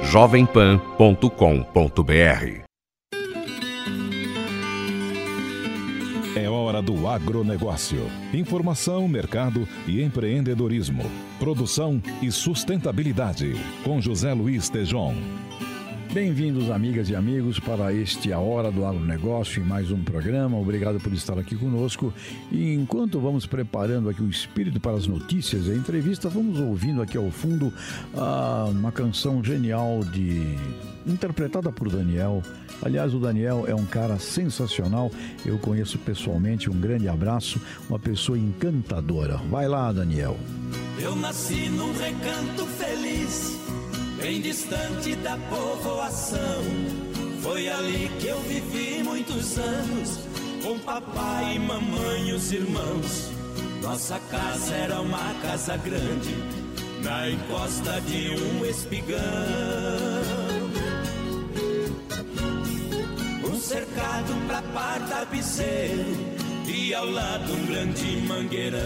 jovempan.com.br. É hora do agronegócio. Informação, mercado e empreendedorismo. Produção e sustentabilidade. Com José Luiz Tejon. Bem-vindos, amigas e amigos, para este A Hora do Agronegócio, em mais um programa. Obrigado por estar aqui conosco. E enquanto vamos preparando aqui o espírito para as notícias e a entrevista, vamos ouvindo aqui ao fundo uma canção genial interpretada por Daniel. Aliás, o Daniel é um cara sensacional. Eu conheço pessoalmente. Um grande abraço. Uma pessoa encantadora. Vai lá, Daniel. Eu nasci num recanto feliz, bem distante da povoação. Foi ali que eu vivi muitos anos, com papai, mamãe e os irmãos. Nossa casa era uma casa grande, na encosta de um espigão. Um cercado pra par tapeceiro e ao lado um grande mangueirão.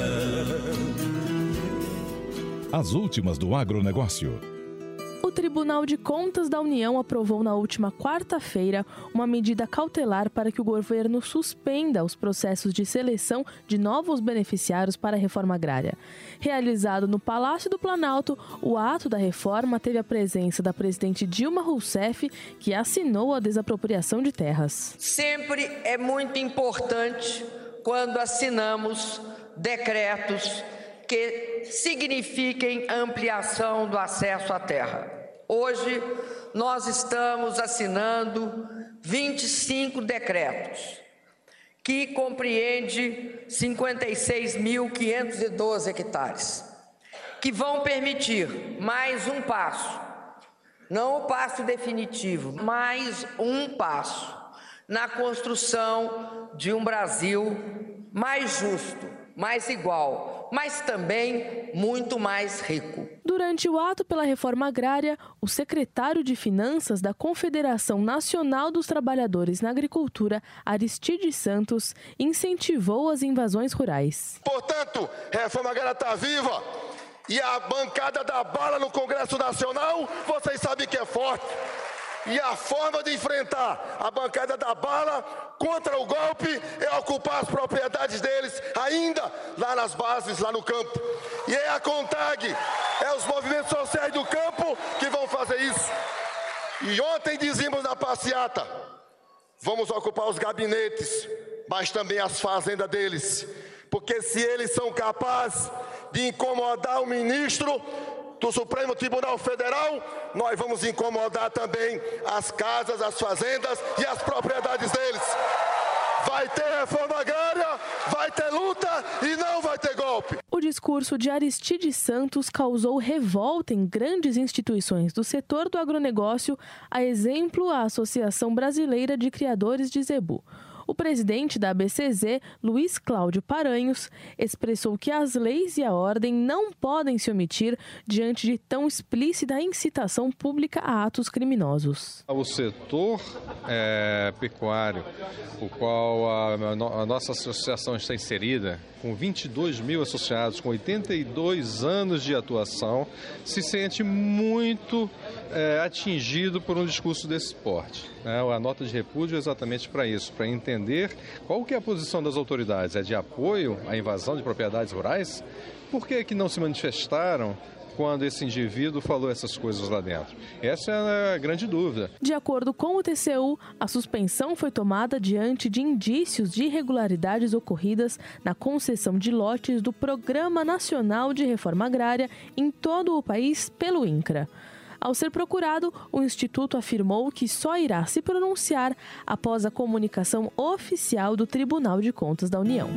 As últimas do agronegócio. O Tribunal de Contas da União aprovou na última quarta-feira uma medida cautelar para que o governo suspenda os processos de seleção de novos beneficiários para a reforma agrária. Realizado no Palácio do Planalto, o ato da reforma teve a presença da presidente Dilma Rousseff, que assinou a desapropriação de terras. Sempre é muito importante quando assinamos decretos que signifiquem ampliação do acesso à terra. Hoje, nós estamos assinando 25 decretos, que compreende 56.512 hectares, que vão permitir mais um passo, não o passo definitivo, mais um passo na construção de um Brasil mais justo, mais igual, mas também muito mais rico. Durante o ato pela reforma agrária, o secretário de Finanças da Confederação Nacional dos Trabalhadores na Agricultura, Aristides Santos, incentivou as invasões rurais. Portanto, a reforma agrária está viva e a bancada da bala no Congresso Nacional, vocês sabem que é forte. E a forma de enfrentar a bancada da bala contra o golpe é ocupar as propriedades deles, ainda lá nas bases, lá no campo. E é a CONTAG, é os movimentos sociais do campo que vão fazer isso. E ontem dizíamos na passeata, vamos ocupar os gabinetes, mas também as fazendas deles. Porque se eles são capazes de incomodar o ministro do Supremo Tribunal Federal, nós vamos incomodar também as casas, as fazendas e as propriedades deles. Vai ter reforma agrária, vai ter luta e não vai ter golpe. O discurso de Aristides Santos causou revolta em grandes instituições do setor do agronegócio, a exemplo a Associação Brasileira de Criadores de Zebu. O presidente da ABCZ, Luiz Cláudio Paranhos, expressou que as leis e a ordem não podem se omitir diante de tão explícita incitação pública a atos criminosos. O setor pecuário, o qual a nossa associação está inserida, com 22 mil associados, com 82 anos de atuação, se sente muito atingido por um discurso desse porte. A nota de repúdio é exatamente para isso, para entender qual que é a posição das autoridades. É de apoio à invasão de propriedades rurais? Por que não se manifestaram quando esse indivíduo falou essas coisas lá dentro? Essa é a grande dúvida. De acordo com o TCU, a suspensão foi tomada diante de indícios de irregularidades ocorridas na concessão de lotes do Programa Nacional de Reforma Agrária em todo o país pelo INCRA. Ao ser procurado, o Instituto afirmou que só irá se pronunciar após a comunicação oficial do Tribunal de Contas da União.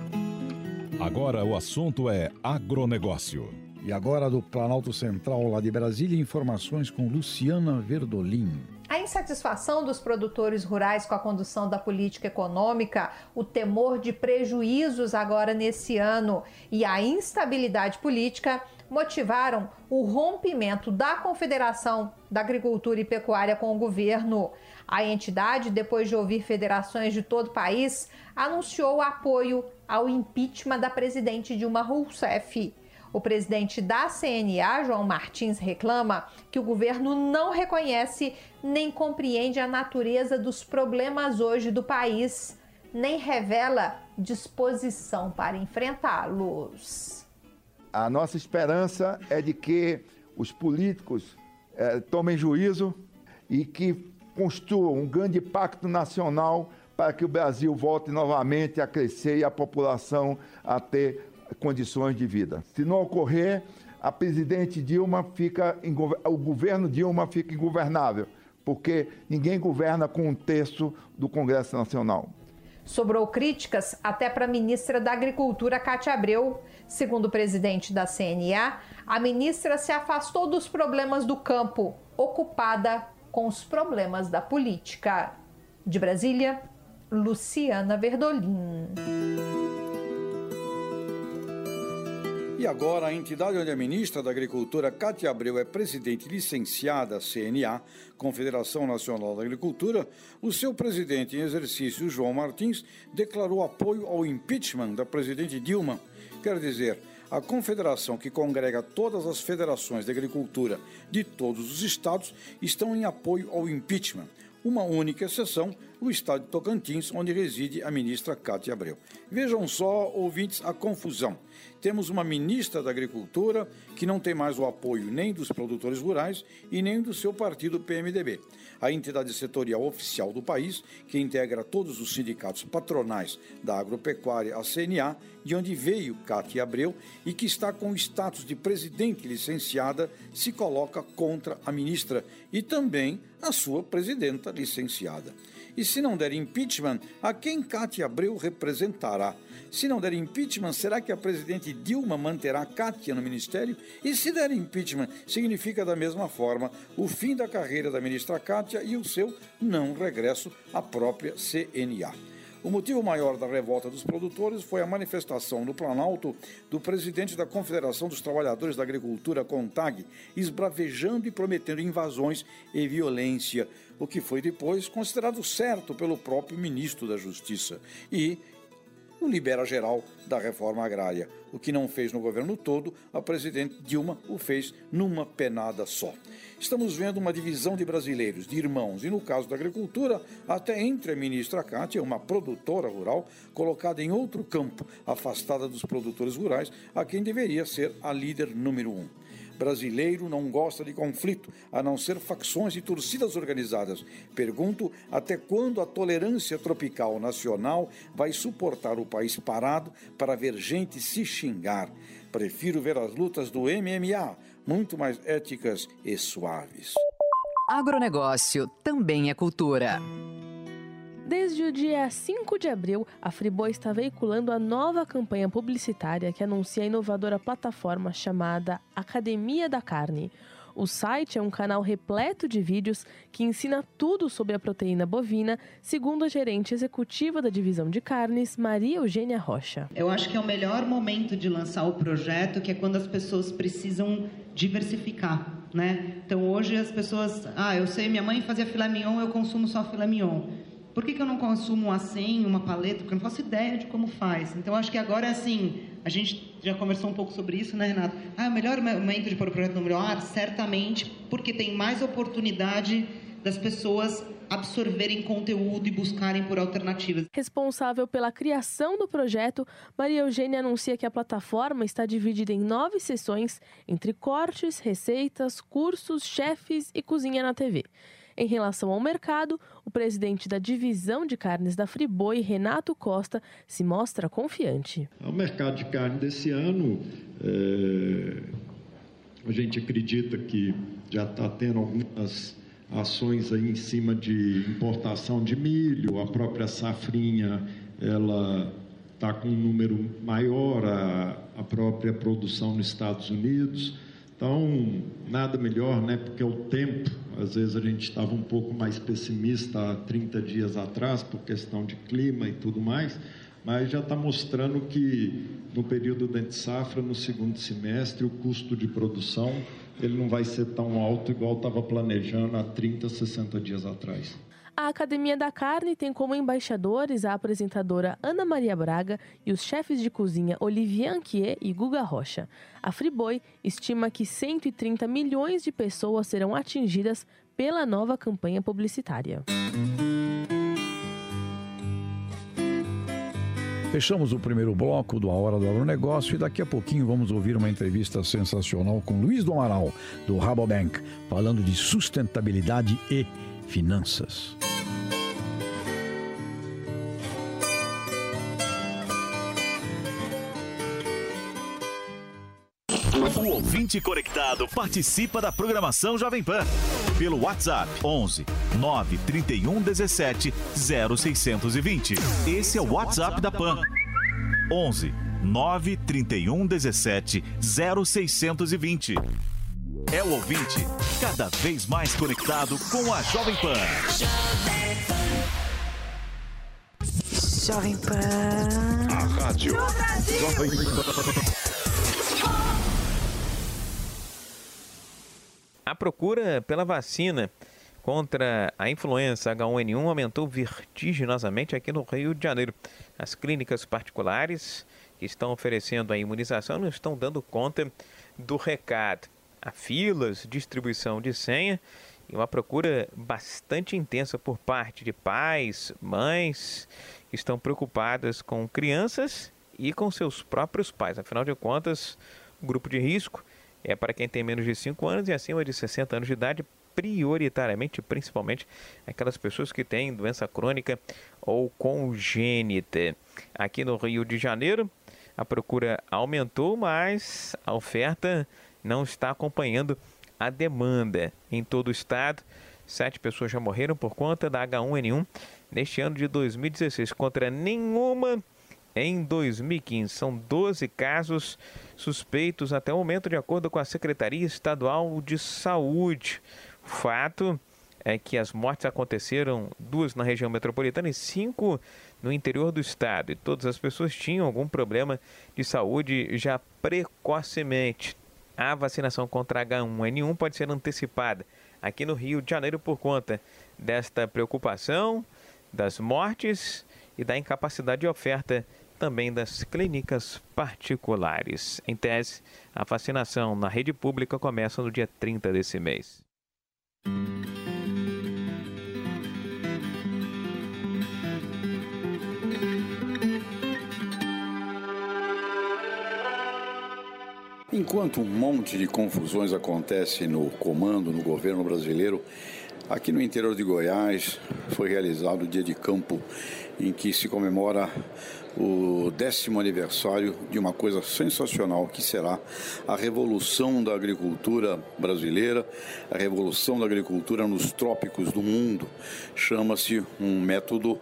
Agora o assunto é agronegócio. E agora do Planalto Central, lá de Brasília, informações com Luciana Verdolim. A insatisfação dos produtores rurais com a condução da política econômica, o temor de prejuízos agora nesse ano e a instabilidade política motivaram o rompimento da Confederação da Agricultura e Pecuária com o governo. A entidade, depois de ouvir federações de todo o país, anunciou o apoio ao impeachment da presidente Dilma Rousseff. O presidente da CNA, João Martins, reclama que o governo não reconhece nem compreende a natureza dos problemas hoje do país, nem revela disposição para enfrentá-los. A nossa esperança é de que os políticos tomem juízo e que construam um grande pacto nacional para que o Brasil volte novamente a crescer e a população a ter condições de vida. Se não ocorrer, a presidente Dilma o governo Dilma fica ingovernável, porque ninguém governa com um terço do Congresso Nacional. Sobrou críticas até para a ministra da Agricultura, Cátia Abreu. Segundo o presidente da CNA, a ministra se afastou dos problemas do campo, ocupada com os problemas da política. De Brasília, Luciana Verdolim. E agora, a entidade onde a ministra da Agricultura, Cátia Abreu, é presidente licenciada CNA, Confederação Nacional da Agricultura, o seu presidente em exercício, João Martins, declarou apoio ao impeachment da presidente Dilma. Quer dizer, a confederação que congrega todas as federações de agricultura de todos os estados estão em apoio ao impeachment. Uma única exceção, o estado de Tocantins, onde reside a ministra Cátia Abreu. Vejam só, ouvintes, a confusão. Temos uma ministra da Agricultura que não tem mais o apoio nem dos produtores rurais e nem do seu partido PMDB. A entidade setorial oficial do país, que integra todos os sindicatos patronais da agropecuária, a CNA, de onde veio Cátia Abreu e que está com o status de presidente licenciada, se coloca contra a ministra e também a sua presidenta licenciada. E se não der impeachment, a quem Cátia Abreu representará? Se não der impeachment, será que a presidente Dilma manterá Cátia no ministério? E se der impeachment, significa da mesma forma o fim da carreira da ministra Cátia e o seu não regresso à própria CNA. O motivo maior da revolta dos produtores foi a manifestação no Planalto do presidente da Confederação dos Trabalhadores da Agricultura, CONTAG, esbravejando e prometendo invasões e violência, o que foi depois considerado certo pelo próprio ministro da Justiça e o libera-geral da reforma agrária. O que não fez no governo todo, a presidente Dilma o fez numa penada só. Estamos vendo uma divisão de brasileiros, de irmãos, e no caso da agricultura, até entre a ministra Cátia, uma produtora rural, colocada em outro campo, afastada dos produtores rurais, a quem deveria ser a líder número 1. Brasileiro não gosta de conflito, a não ser facções e torcidas organizadas. Pergunto até quando a tolerância tropical nacional vai suportar o país parado para ver gente se xingar. Prefiro ver as lutas do MMA, muito mais éticas e suaves. Agronegócio também é cultura. Desde o dia 5 de abril, a Friboi está veiculando a nova campanha publicitária que anuncia a inovadora plataforma chamada Academia da Carne. O site é um canal repleto de vídeos que ensina tudo sobre a proteína bovina, segundo a gerente executiva da divisão de carnes, Maria Eugênia Rocha. Eu acho que é o melhor momento de lançar o projeto, que é quando as pessoas precisam diversificar, né? Então hoje as pessoas, eu sei, minha mãe fazia filé mignon, eu consumo só filé mignon. Por que eu não consumo um acém, uma paleta? Porque eu não faço ideia de como faz. Então, acho que agora, assim, a gente já conversou um pouco sobre isso, né, Renato? O melhor momento de pôr o projeto no ar, certamente, porque tem mais oportunidade das pessoas absorverem conteúdo e buscarem por alternativas. Responsável pela criação do projeto, Maria Eugênia anuncia que a plataforma está dividida em 9 sessões, entre cortes, receitas, cursos, chefes e cozinha na TV. Em relação ao mercado, o presidente da divisão de carnes da Friboi, Renato Costa, se mostra confiante. O mercado de carne desse ano, a gente acredita que já está tendo algumas ações aí em cima de importação de milho, a própria safrinha, ela está com um número maior, a própria produção nos Estados Unidos. Então, nada melhor, né? Porque o tempo, às vezes a gente estava um pouco mais pessimista há 30 dias atrás, por questão de clima e tudo mais, mas já está mostrando que no período da entre-safra, no segundo semestre, o custo de produção ele não vai ser tão alto igual estava planejando há 30, 60 dias atrás. A Academia da Carne tem como embaixadores a apresentadora Ana Maria Braga e os chefes de cozinha Olivier Anquier e Guga Rocha. A Friboi estima que 130 milhões de pessoas serão atingidas pela nova campanha publicitária. Fechamos o primeiro bloco do A Hora do Agronegócio e daqui a pouquinho vamos ouvir uma entrevista sensacional com Luiz do Amaral, do Rabobank, falando de sustentabilidade e finanças. O ouvinte conectado participa da programação Jovem Pan pelo WhatsApp 11 931 17 0620. Esse é o WhatsApp da Pan. 11 931 17 0620. É o ouvinte cada vez mais conectado com a Jovem Pan. Jovem Pan. A rádio Jovem Pan. A procura pela vacina contra a influenza H1N1 aumentou vertiginosamente aqui no Rio de Janeiro. As clínicas particulares que estão oferecendo a imunização não estão dando conta do recado. Há filas, distribuição de senha e uma procura bastante intensa por parte de pais, mães que estão preocupadas com crianças e com seus próprios pais. Afinal de contas, o grupo de risco é para quem tem menos de 5 anos e acima de 60 anos de idade, prioritariamente, principalmente aquelas pessoas que têm doença crônica ou congênita. Aqui no Rio de Janeiro, a procura aumentou, mas a oferta não está acompanhando a demanda. Em todo o estado, 7 pessoas já morreram por conta da H1N1 neste ano de 2016, contra nenhuma em 2015. São 12 casos suspeitos até o momento, de acordo com a Secretaria Estadual de Saúde. O fato é que as mortes aconteceram 2 na região metropolitana e 5 no interior do estado. E todas as pessoas tinham algum problema de saúde já precocemente. A vacinação contra H1N1 pode ser antecipada aqui no Rio de Janeiro por conta desta preocupação, das mortes e da incapacidade de oferta também das clínicas particulares. Em tese, a vacinação na rede pública começa no dia 30 desse mês. Enquanto um monte de confusões acontece no comando, no governo brasileiro, aqui no interior de Goiás foi realizado o Dia de Campo, em que se comemora o 10º aniversário de uma coisa sensacional, que será a revolução da agricultura brasileira, a revolução da agricultura nos trópicos do mundo. Chama-se um método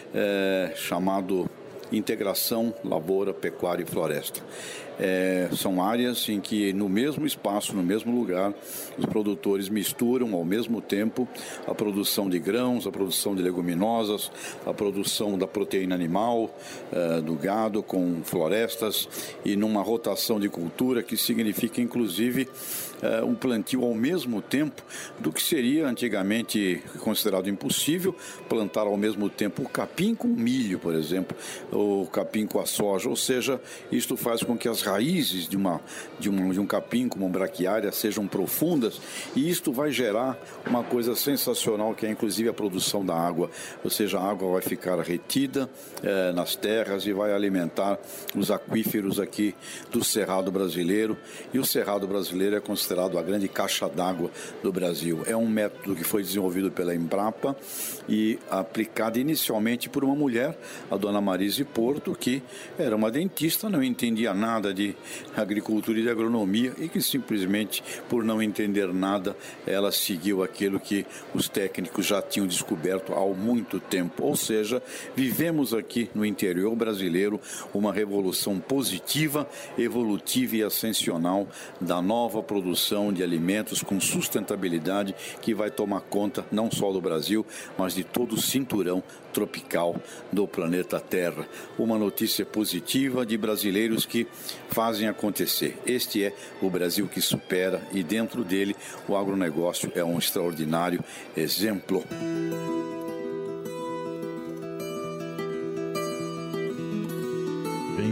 chamado Integração Lavoura, Pecuária e Floresta. São áreas em que no mesmo espaço, no mesmo lugar, os produtores misturam ao mesmo tempo a produção de grãos, a produção de leguminosas, a produção da proteína animal, do gado, com florestas, e numa rotação de cultura que significa inclusive um plantio ao mesmo tempo do que seria antigamente considerado impossível, plantar ao mesmo tempo o capim com milho, por exemplo, ou capim com a soja. Ou seja, isto faz com que as raízes de um capim como braquiária sejam profundas, e isto vai gerar uma coisa sensacional, que é inclusive a produção da água. Ou seja, a água vai ficar retida nas terras e vai alimentar os aquíferos aqui do Cerrado brasileiro, e o Cerrado brasileiro é considerado a grande caixa d'água do Brasil. É um método que foi desenvolvido pela Embrapa e aplicado inicialmente por uma mulher, a dona Marise Porto, que era uma dentista, não entendia nada de agricultura e de agronomia, e que simplesmente, por não entender nada, ela seguiu aquilo que os técnicos já tinham descoberto há muito tempo. Ou seja, vivemos aqui no interior brasileiro uma revolução positiva, evolutiva e ascensional da nova produção de alimentos com sustentabilidade, que vai tomar conta não só do Brasil, mas de todo o cinturão tropical do planeta Terra. Uma notícia positiva de brasileiros que fazem acontecer. Este é o Brasil que supera, e dentro dele o agronegócio é um extraordinário exemplo.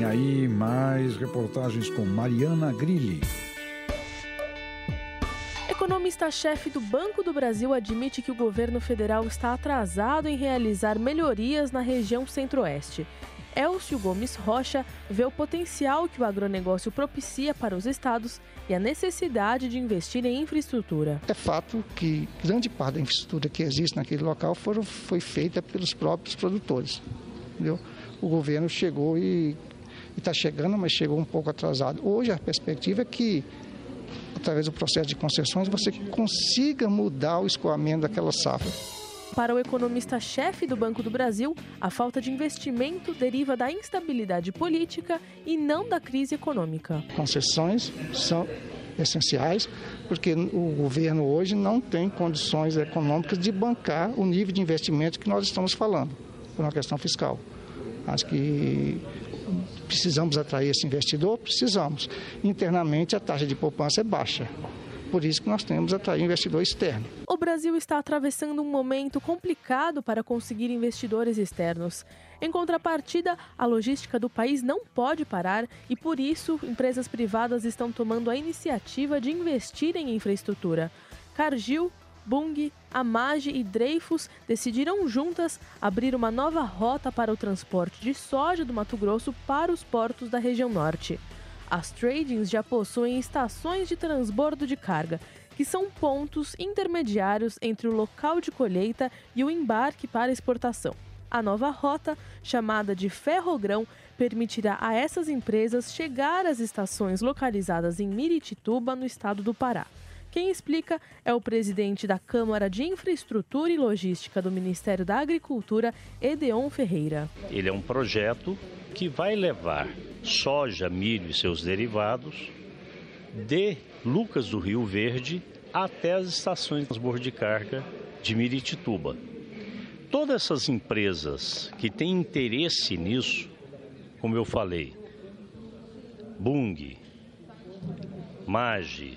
Vem aí mais reportagens com Mariana Grilli. Economista-chefe do Banco do Brasil admite que o governo federal está atrasado em realizar melhorias na região centro-oeste. Elcio Gomes Rocha vê o potencial que o agronegócio propicia para os estados e a necessidade de investir em infraestrutura. É fato que grande parte da infraestrutura que existe naquele local foi feita pelos próprios produtores. Entendeu? O governo chegou e está chegando, mas chegou um pouco atrasado. Hoje a perspectiva é que, através do processo de concessões, você consiga mudar o escoamento daquela safra. Para o economista-chefe do Banco do Brasil, a falta de investimento deriva da instabilidade política e não da crise econômica. Concessões são essenciais porque o governo hoje não tem condições econômicas de bancar o nível de investimento que nós estamos falando, por uma questão fiscal. Acho que precisamos atrair esse investidor? Precisamos. Internamente, a taxa de poupança é baixa. Por isso que nós temos que atrair investidor externo. O Brasil está atravessando um momento complicado para conseguir investidores externos. Em contrapartida, a logística do país não pode parar e, por isso, empresas privadas estão tomando a iniciativa de investir em infraestrutura. Cargill, Bunge, Amage e Dreyfus decidiram juntas abrir uma nova rota para o transporte de soja do Mato Grosso para os portos da região norte. As tradings já possuem estações de transbordo de carga, que são pontos intermediários entre o local de colheita e o embarque para exportação. A nova rota, chamada de Ferrogrão, permitirá a essas empresas chegar às estações localizadas em Miritituba, no estado do Pará. Quem explica é o presidente da Câmara de Infraestrutura e Logística do Ministério da Agricultura, Edeon Ferreira. Ele é um projeto que vai levar soja, milho e seus derivados de Lucas do Rio Verde até as estações de transbordo de carga de Miritituba. Todas essas empresas que têm interesse nisso, como eu falei, Bunge, Mage,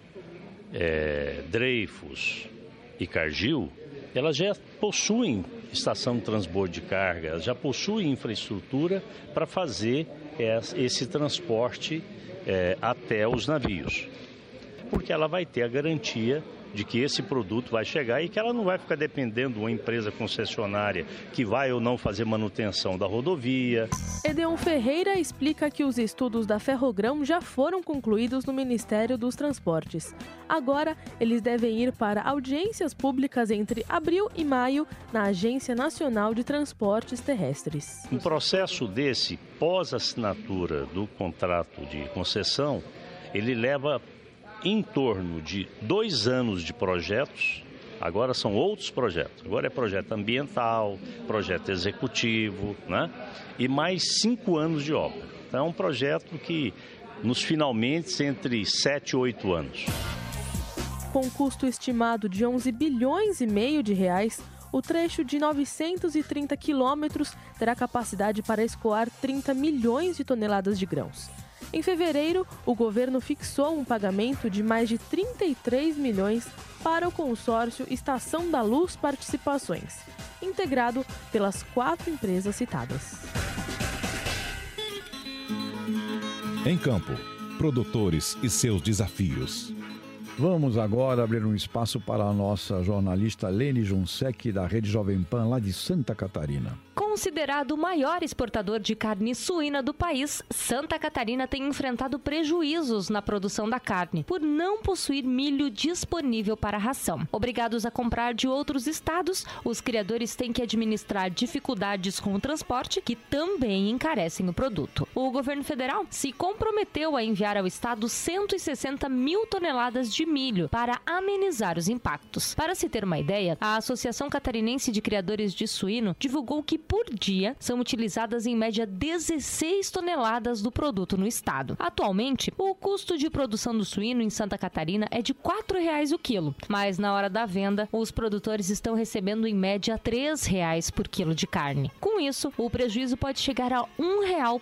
Dreyfus e Cargill, elas já possuem estação de transbordo de carga, elas já possuem infraestrutura para fazer esse transporte até os navios. Porque ela vai ter a garantia de que esse produto vai chegar e que ela não vai ficar dependendo de uma empresa concessionária que vai ou não fazer manutenção da rodovia. Edeon Ferreira explica que os estudos da Ferrogrão já foram concluídos no Ministério dos Transportes. Agora, eles devem ir para audiências públicas entre abril e maio na Agência Nacional de Transportes Terrestres. Um processo desse, pós-assinatura do contrato de concessão, ele leva em torno de 2 anos de projetos. Agora são outros projetos. Agora é projeto ambiental, projeto executivo, né? E mais 5 anos de obra. Então é um projeto que, nos finalmente, entre 7 e 8 anos. Com custo estimado de 11 bilhões e meio de reais, o trecho de 930 quilômetros terá capacidade para escoar 30 milhões de toneladas de grãos. Em fevereiro, o governo fixou um pagamento de mais de 33 milhões para o consórcio Estação da Luz Participações, integrado pelas 4 empresas citadas. Em campo, produtores e seus desafios. Vamos agora abrir um espaço para a nossa jornalista Lene Junsec, da Rede Jovem Pan, lá de Santa Catarina. Considerado o maior exportador de carne suína do país, Santa Catarina tem enfrentado prejuízos na produção da carne, por não possuir milho disponível para a ração. Obrigados a comprar de outros estados, os criadores têm que administrar dificuldades com o transporte, que também encarecem o produto. O governo federal se comprometeu a enviar ao estado 160 mil toneladas de milho para amenizar os impactos. Para se ter uma ideia, a Associação Catarinense de Criadores de Suíno divulgou que por dia são utilizadas em média 16 toneladas do produto no estado. Atualmente, o custo de produção do suíno em Santa Catarina é de R$ 4,00 o quilo, mas na hora da venda, os produtores estão recebendo em média R$ 3,00 por quilo de carne. Com isso, o prejuízo pode chegar a R$ 1,00 por animal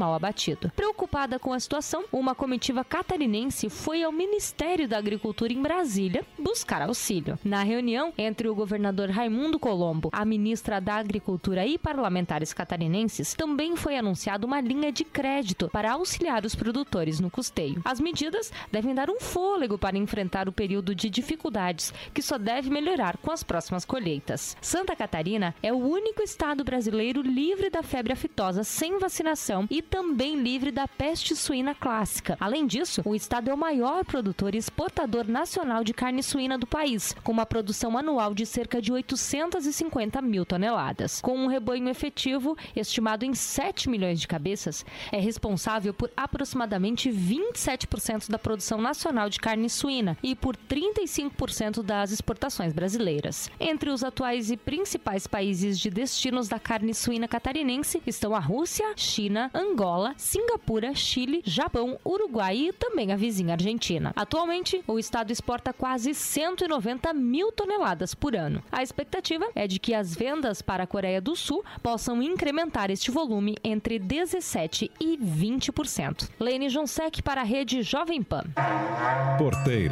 animal abatido. Preocupada com a situação, uma comitiva catarinense foi ao Ministério da Agricultura em Brasília buscar auxílio. Na reunião entre o governador Raimundo Colombo, a ministra da Agricultura e parlamentares catarinenses, também foi anunciada uma linha de crédito para auxiliar os produtores no custeio. As medidas devem dar um fôlego para enfrentar o período de dificuldades, que só deve melhorar com as próximas colheitas. Santa Catarina é o único estado brasileiro livre da febre aftosa sem vacinação e também livre da peste suína clássica. Além disso, o estado é o maior produtor e exportador nacional de carne suína do país, com uma produção anual de cerca de 850 mil toneladas. Com um rebanho efetivo estimado em 7 milhões de cabeças, é responsável por aproximadamente 27% da produção nacional de carne suína e por 35% das exportações brasileiras. Entre os atuais e principais países de destinos da carne suína catarinense estão a Rússia, China, Angola, Singapura, Chile, Japão, Uruguai e também a vizinha Argentina. Atualmente, o estado exporta quase 190 mil toneladas por ano. A expectativa é de que as vendas para a Coreia do Sul possam incrementar este volume entre 17% e 20%. Lene Jonsek para a Rede Jovem Pan. Porteira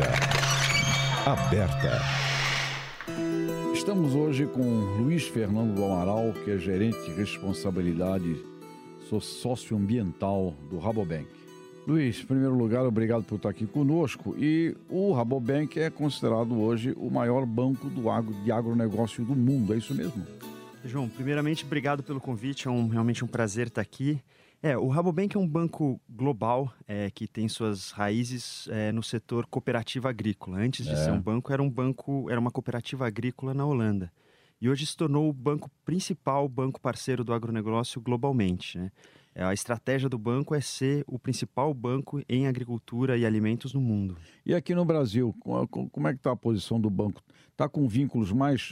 aberta. Estamos hoje com Luiz Fernando do Amaral, que é gerente de responsabilidade socioambiental do Rabobank. Luiz, em primeiro lugar, obrigado por estar aqui conosco. E o Rabobank é considerado hoje o maior banco de agronegócio do mundo, é isso mesmo? João, primeiramente, obrigado pelo convite, é realmente um prazer estar aqui. O Rabobank é um banco global que tem suas raízes no setor cooperativo agrícola. Antes de ser um banco, era uma cooperativa agrícola na Holanda. E hoje se tornou o banco principal, o banco parceiro do agronegócio globalmente, né? A estratégia do banco é ser o principal banco em agricultura e alimentos no mundo. E aqui no Brasil, como é que está a posição do banco? Está com vínculos mais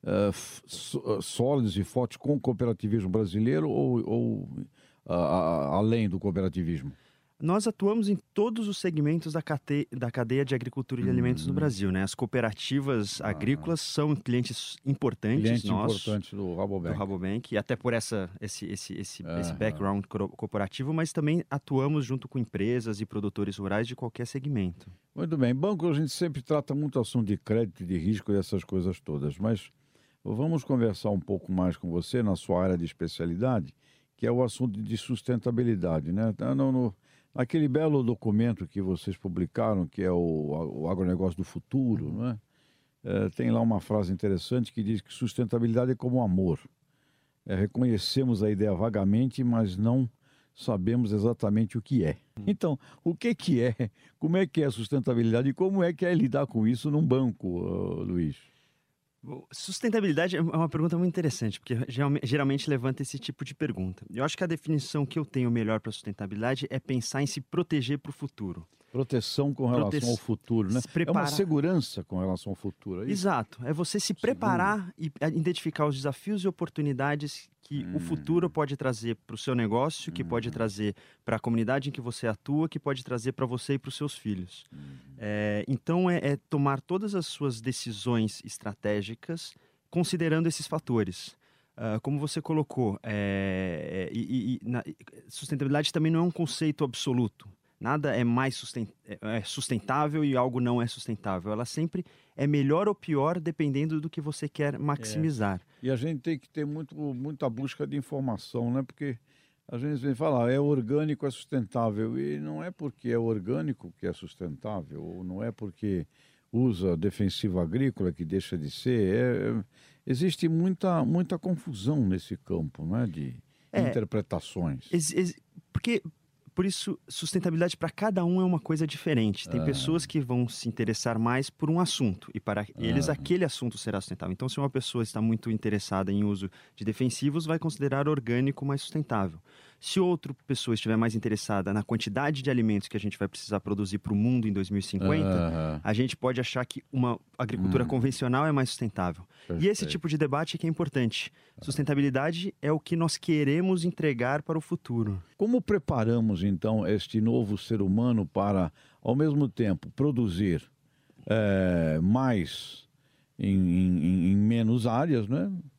sólidos e fortes com o cooperativismo brasileiro ou além do cooperativismo? Nós atuamos em todos os segmentos da cadeia de agricultura e de alimentos no Brasil, né? As cooperativas agrícolas são clientes importantes nossos. Importante do Rabobank, e até por esse background cooperativo, mas também atuamos junto com empresas e produtores rurais de qualquer segmento. Muito bem. Banco, a gente sempre trata muito assunto de crédito, de risco e essas coisas todas, mas vamos conversar um pouco mais com você na sua área de especialidade, que é o assunto de sustentabilidade, né? Aquele belo documento que vocês publicaram, que é o Agronegócio do Futuro, né? Tem lá uma frase interessante que diz que sustentabilidade é como amor. Reconhecemos a ideia vagamente, mas não sabemos exatamente o que é. Então, o que é? Como é que é a sustentabilidade e como é que é lidar com isso num banco, Luiz? Sustentabilidade é uma pergunta muito interessante, porque geralmente levanta esse tipo de pergunta. Eu acho que a definição que eu tenho melhor para sustentabilidade é pensar em se proteger para o futuro. Proteção com relação ao futuro, né? É uma segurança com relação ao futuro. É isso? Exato. É você se preparar e identificar os desafios e oportunidades que o futuro pode trazer para o seu negócio, que pode trazer para a comunidade em que você atua, que pode trazer para você e para os seus filhos. Então, é tomar todas as suas decisões estratégicas considerando esses fatores. Como você colocou, sustentabilidade também não é um conceito absoluto. Nada é mais sustentável e algo não é sustentável. Ela sempre é melhor ou pior dependendo do que você quer maximizar. E a gente tem que ter muita busca de informação, né? Porque a gente vem falar, é orgânico, é sustentável. E não é porque é orgânico que é sustentável, ou não é porque usa defensivo agrícola que deixa de ser. Existe muita confusão nesse campo, né? De interpretações. Por isso, sustentabilidade para cada um é uma coisa diferente. Tem pessoas que vão se interessar mais por um assunto e para eles aquele assunto será sustentável. Então, se uma pessoa está muito interessada em uso de defensivos, vai considerar orgânico mais sustentável. Se outra pessoa estiver mais interessada na quantidade de alimentos que a gente vai precisar produzir para o mundo em 2050, a gente pode achar que uma agricultura convencional é mais sustentável. Perfeito. E esse tipo de debate que é importante. Sustentabilidade é o que nós queremos entregar para o futuro. Como preparamos, então, este novo ser humano para, ao mesmo tempo, produzir mais em menos áreas, né?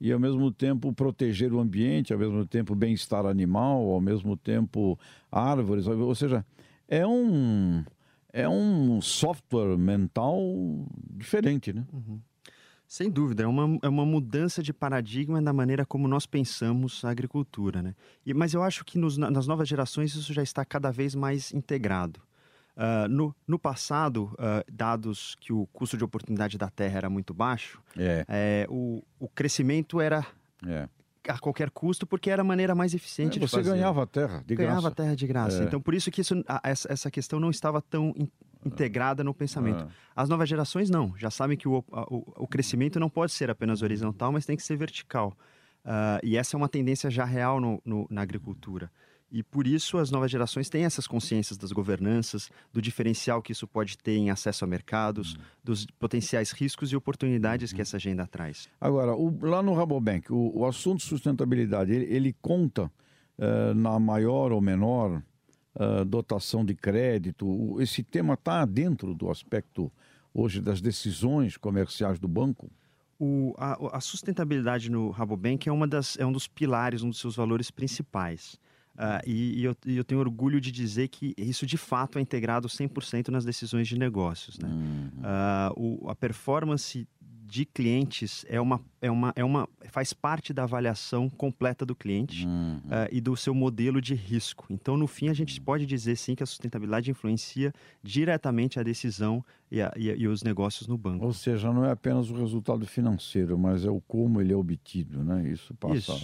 e ao mesmo tempo proteger o ambiente, ao mesmo tempo bem-estar animal, ao mesmo tempo árvores, ou seja, é um software mental diferente, né? Uhum. Sem dúvida, é uma mudança de paradigma na maneira como nós pensamos a agricultura, né? Mas eu acho que nas novas gerações isso já está cada vez mais integrado. No passado, dados que o custo de oportunidade da terra era muito baixo, o crescimento era a qualquer custo, porque era a maneira mais eficiente de fazer. Você ganhava a terra de graça. Ganhava a terra de graça. Então, por isso que essa questão não estava tão integrada no pensamento. As novas gerações não, já sabem que o crescimento não pode ser apenas horizontal, mas tem que ser vertical. E essa é uma tendência já real na agricultura. E por isso as novas gerações têm essas consciências das governanças, do diferencial que isso pode ter em acesso a mercados, dos potenciais riscos e oportunidades que essa agenda traz. Agora, lá no Rabobank, o assunto sustentabilidade, ele conta na maior ou menor dotação de crédito. Esse tema está dentro do aspecto hoje das decisões comerciais do banco? A sustentabilidade no Rabobank é um dos pilares, um dos seus valores principais. E eu tenho orgulho de dizer que isso de fato é integrado 100% nas decisões de negócios, né? A performance de clientes faz parte da avaliação completa do cliente e do seu modelo de risco. Então, no fim, a gente pode dizer sim que a sustentabilidade influencia diretamente a decisão e os negócios no banco. Ou seja, não é apenas o resultado financeiro, mas é o como ele é obtido, né? Isso passa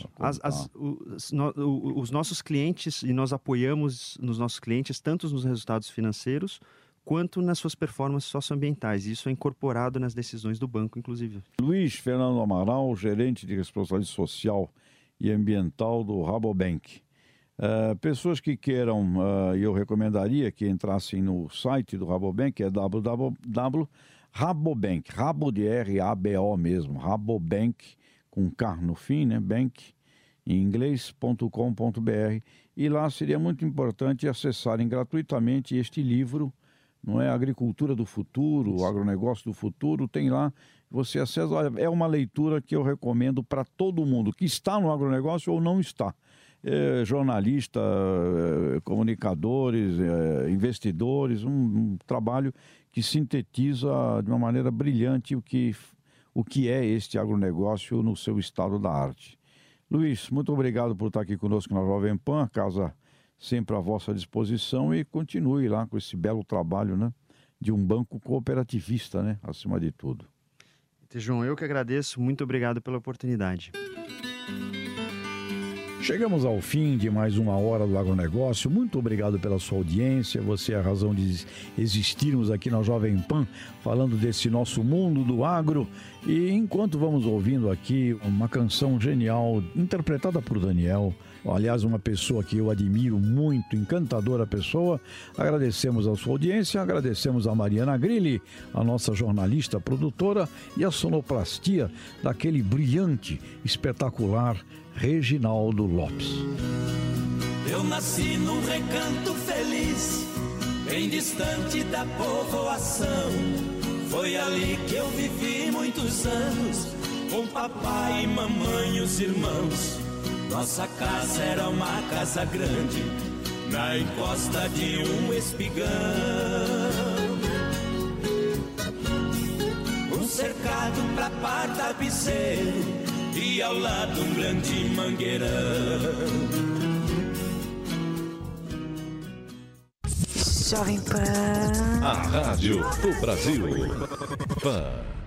os nossos clientes, e nós apoiamos nos nossos clientes tanto nos resultados financeiros quanto nas suas performances socioambientais. Isso é incorporado nas decisões do banco, inclusive. Luiz Fernando Amaral, gerente de responsabilidade social e ambiental do Rabobank. Pessoas que queiram, e eu recomendaria que entrassem no site do Rabobank, que é www.rabobank, rabo de R-A-B-O mesmo, Rabobank, com K no fim, né? Bank, em inglês.com.br. E lá seria muito importante acessarem gratuitamente este livro, não é? Agricultura do Futuro, o Agronegócio do Futuro, tem lá, você acessa. Olha, é uma leitura que eu recomendo para todo mundo que está no agronegócio ou não está. Jornalista, comunicadores, investidores, um trabalho que sintetiza de uma maneira brilhante o que é este agronegócio no seu estado da arte. Luiz, muito obrigado por estar aqui conosco na Jovem Pan, a casa sempre à vossa disposição, e continue lá com esse belo trabalho, né, de um banco cooperativista, né, acima de tudo. João, eu que agradeço, muito obrigado pela oportunidade. Chegamos ao fim de mais uma hora do agronegócio. Muito obrigado pela sua audiência. Você é a razão de existirmos aqui na Jovem Pan, falando desse nosso mundo do agro. E enquanto vamos ouvindo aqui uma canção genial, interpretada por Daniel, aliás, uma pessoa que eu admiro muito, encantadora pessoa. Agradecemos a sua audiência, agradecemos a Mariana Grilli, a nossa jornalista produtora, e a sonoplastia daquele brilhante, espetacular Reginaldo Lopes. Eu nasci num recanto feliz, bem distante da povoação. Foi ali que eu vivi muitos anos, com papai e mamãe e os irmãos. Nossa casa era uma casa grande, na encosta de um espigão. Um cercado pra par tapeceiro, e ao lado um grande mangueirão. Jovem Pan. A rádio do Brasil. Pan.